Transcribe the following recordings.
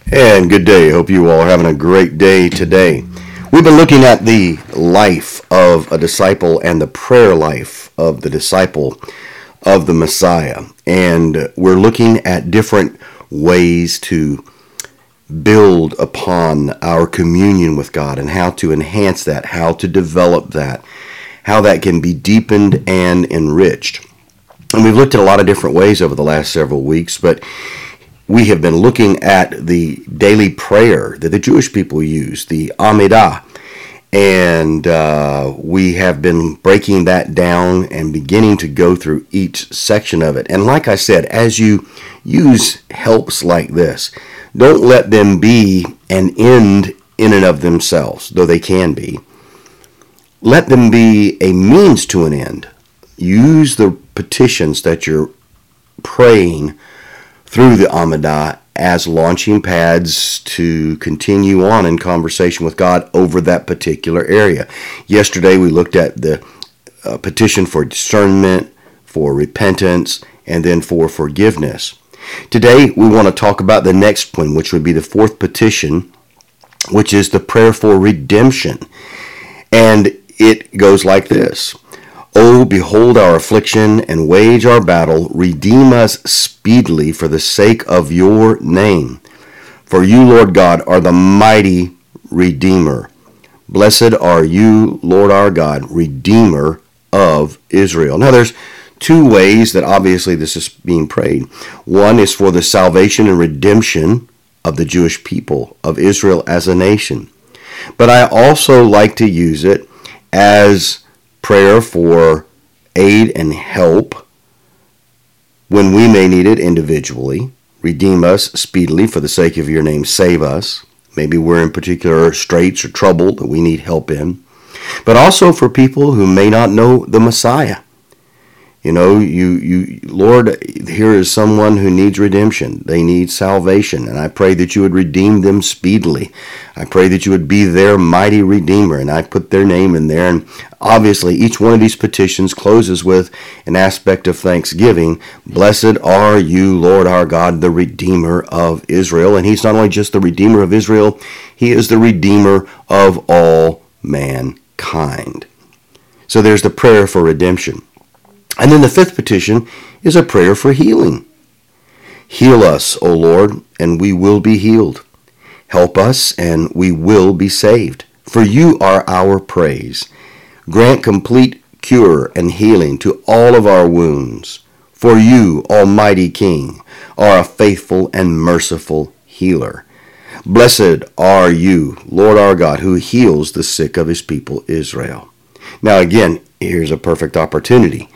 And good day. Hope you all are having a great day today. We've been looking at the life of a disciple and the prayer life of the disciple of the Messiah. And we're looking at different ways to build upon our communion with God and how to enhance that, how to develop that, how that can be deepened and enriched. And we've looked at a lot of different ways over the last several weeks, but we have been looking at the daily prayer that the Jewish people use, the Amidah, and we have been breaking that down and beginning to go through each section of it. And like I said, as you use helps like this, don't let them be an end in and of themselves, though they can be. Let them be a means to an end. Use the petitions that you're praying through the Amidah as launching pads to continue on in conversation with God over that particular area. Yesterday we looked at the petition for discernment, for repentance, and then for forgiveness. Today we want to talk about the next one, which would be the fourth petition, which is the prayer for redemption. And it goes like this. Oh, behold our affliction and wage our battle. Redeem us speedily for the sake of your name. For you, Lord God, are the mighty Redeemer. Blessed are you, Lord our God, Redeemer of Israel. Now, there's two ways that obviously this is being prayed. One is for the salvation and redemption of the Jewish people of Israel as a nation. But I also like to use it as prayer for aid and help when we may need it individually. Redeem us speedily for the sake of your name. Save us. Maybe we're in particular straits or trouble that we need help in. But also for people who may not know the Messiah. You know, Lord, here is someone who needs redemption. They need salvation, and I pray that you would redeem them speedily. I pray that you would be their mighty Redeemer, and I put their name in there. And obviously, each one of these petitions closes with an aspect of thanksgiving. Blessed are you, Lord our God, the Redeemer of Israel. And he's not only just the Redeemer of Israel, he is the Redeemer of all mankind. So there's the prayer for redemption. And then the fifth petition is a prayer for healing. Heal us, O Lord, and we will be healed. Help us, and we will be saved. For you are our praise. Grant complete cure and healing to all of our wounds. For you, Almighty King, are a faithful and merciful healer. Blessed are you, Lord our God, who heals the sick of his people Israel. Now again, here's a perfect opportunity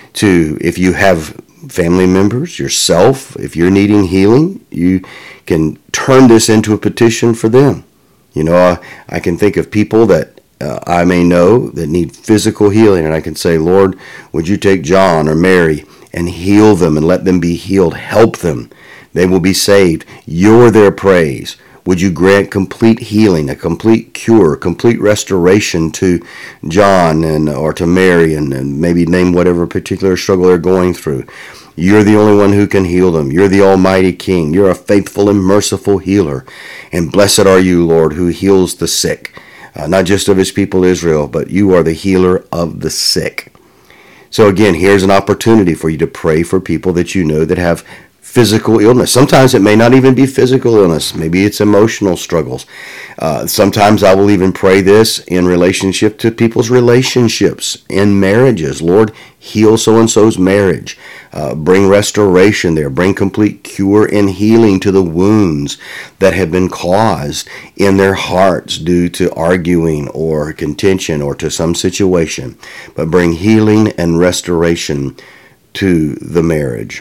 to, if you have family members, yourself, if you're needing healing, you can turn this into a petition for them. You know, I can think of people that I may know that need physical healing, and I can say, Lord, would you take John or Mary and heal them and let them be healed? Help them. They will be saved. You're their praise. Would you grant complete healing, a complete cure, complete restoration to John or to Mary, and maybe name whatever particular struggle they're going through? You're the only one who can heal them. You're the Almighty King. You're a faithful and merciful healer. And blessed are you, Lord, who heals the sick, not just of his people Israel, but you are the healer of the sick. So again, here's an opportunity for you to pray for people that you know that have physical illness. Sometimes it may not even be physical illness. Maybe it's emotional struggles. Sometimes I will even pray this in relationship to people's relationships in marriages. Lord, heal so-and-so's marriage. Bring restoration there. Bring complete cure and healing to the wounds that have been caused in their hearts due to arguing or contention or to some situation. But bring healing and restoration to the marriage.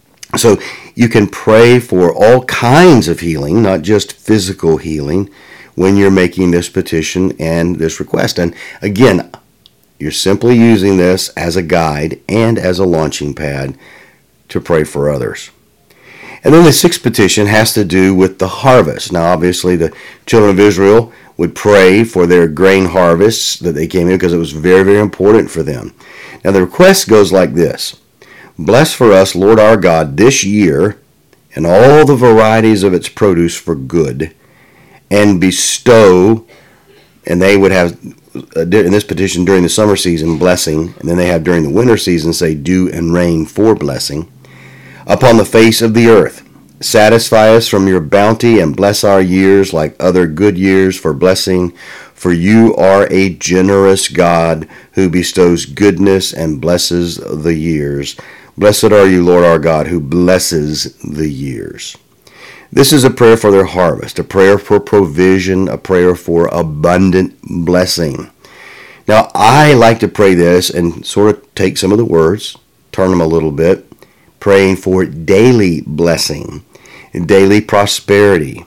So you can pray for all kinds of healing, not just physical healing, when you're making this petition and this request. And again, you're simply using this as a guide and as a launching pad to pray for others. And then the sixth petition has to do with the harvest. Now, obviously, the children of Israel would pray for their grain harvests that they came in because it was very, very important for them. Now, the request goes like this. Bless for us, Lord our God, this year and all the varieties of its produce for good, and bestow, and they would have in this petition during the summer season blessing, and then they have during the winter season say dew and rain for blessing, upon the face of the earth. Satisfy us from your bounty and bless our years like other good years for blessing, for you are a generous God who bestows goodness and blesses the years. Blessed are you, Lord our God, who blesses the years. This is a prayer for their harvest, a prayer for provision, a prayer for abundant blessing. Now, I like to pray this and sort of take some of the words, turn them a little bit, praying for daily blessing, daily prosperity.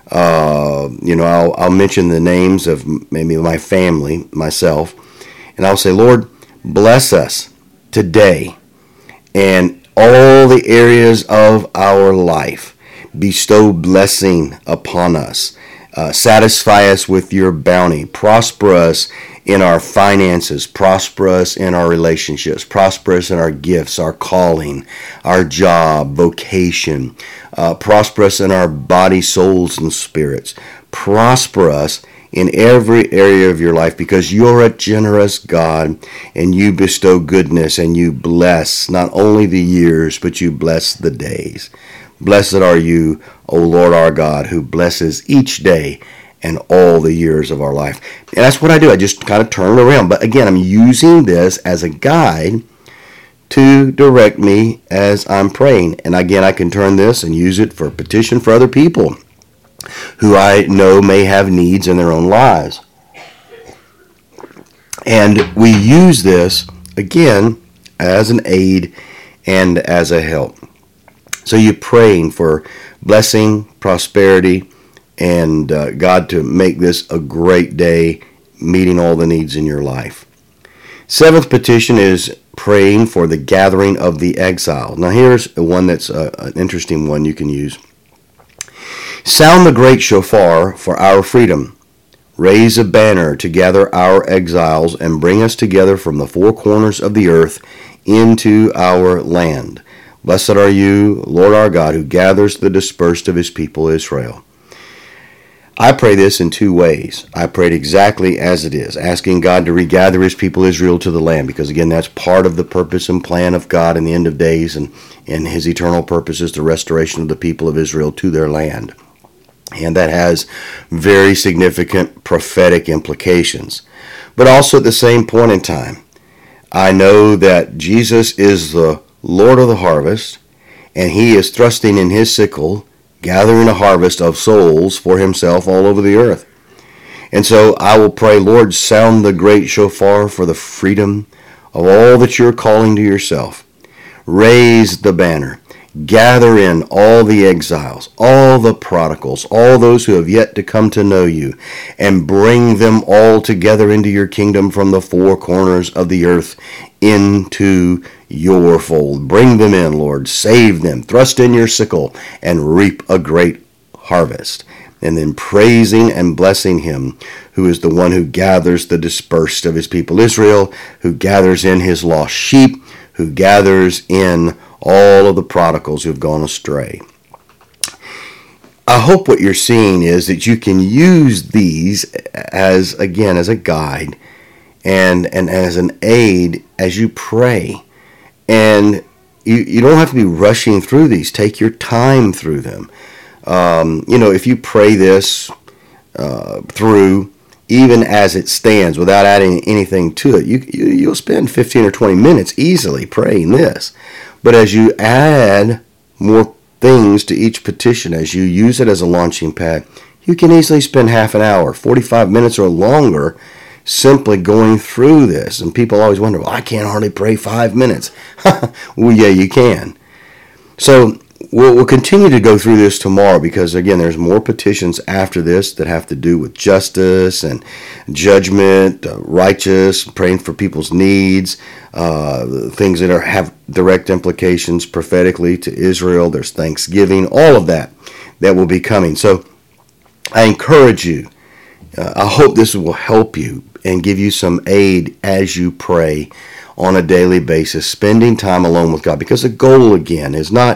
I'll mention the names of maybe my family, myself, and I'll say, Lord, bless us today and all the areas of our life. Bestow blessing upon us. Satisfy us with your bounty. Prosper us in our finances. Prosper us in our relationships. Prosper us in our gifts, our calling, our job, vocation. Prosper us in our body, souls, and spirits. Prosper us in every area of your life, because you're a generous God and you bestow goodness and you bless not only the years, but you bless the days. Blessed are you, O Lord our God, who blesses each day and all the years of our life. And that's what I do. I just kind of turn it around. But again, I'm using this as a guide to direct me as I'm praying. And again, I can turn this and use it for petition for other people who I know may have needs in their own lives. And we use this, again, as an aid and as a help. So you're praying for blessing, prosperity, and God to make this a great day, meeting all the needs in your life. Seventh petition is praying for the gathering of the exiles. Now here's one that's an interesting one you can use. Sound the great shofar for our freedom. Raise a banner to gather our exiles and bring us together from the four corners of the earth into our land. Blessed are you, Lord our God, who gathers the dispersed of his people Israel. I pray this in two ways. I prayed exactly as it is, asking God to regather his people Israel to the land, because again, that's part of the purpose and plan of God in the end of days, and his eternal purpose is the restoration of the people of Israel to their land. And that has very significant prophetic implications. But also at the same point in time, I know that Jesus is the Lord of the harvest, and he is thrusting in his sickle, gathering a harvest of souls for himself all over the earth. And so I will pray, Lord, sound the great shofar for the freedom of all that you're calling to yourself. Raise the banner. Gather in all the exiles, all the prodigals, all those who have yet to come to know you, and bring them all together into your kingdom from the four corners of the earth into your fold. Bring them in, Lord. Save them. Thrust in your sickle and reap a great harvest. And then praising and blessing him who is the one who gathers the dispersed of his people Israel, who gathers in his lost sheep, who gathers in all of the prodigals who have gone astray. I hope what you're seeing is that you can use these as a guide and as an aid as you pray. And you don't have to be rushing through these. Take your time through them. If you pray this through, even as it stands, without adding anything to it, you'll spend 15 or 20 minutes easily praying this. But as you add more things to each petition, as you use it as a launching pad, you can easily spend half an hour, 45 minutes or longer, simply going through this. And people always wonder, well, I can't hardly pray 5 minutes. Well, yeah, you can. So we'll continue to go through this tomorrow, because, again, there's more petitions after this that have to do with justice and judgment, righteous, praying for people's needs, things that have direct implications prophetically to Israel. There's Thanksgiving, all of that will be coming. So I encourage you. I hope this will help you and give you some aid as you pray on a daily basis, spending time alone with God, because the goal, again, is not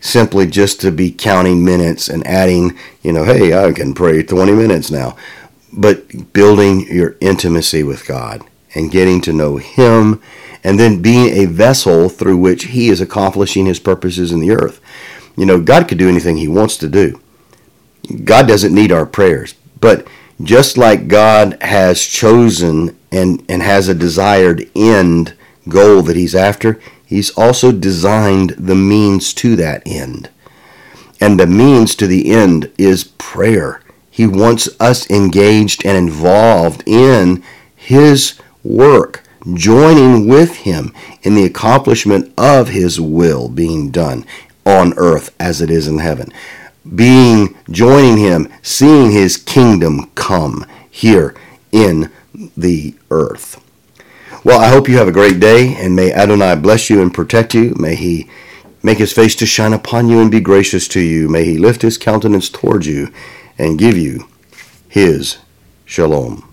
simply just to be counting minutes and adding, hey, I can pray 20 minutes now. But building your intimacy with God and getting to know Him, and then being a vessel through which He is accomplishing His purposes in the earth. God could do anything He wants to do. God doesn't need our prayers. But just like God has chosen and has a desired end goal that He's after, He's also designed the means to that end. And the means to the end is prayer. He wants us engaged and involved in His work, joining with Him in the accomplishment of His will being done on earth as it is in heaven. Joining Him, seeing His kingdom come here in the earth. Well, I hope you have a great day, and may Adonai bless you and protect you. May He make His face to shine upon you and be gracious to you. May He lift His countenance towards you and give you His shalom.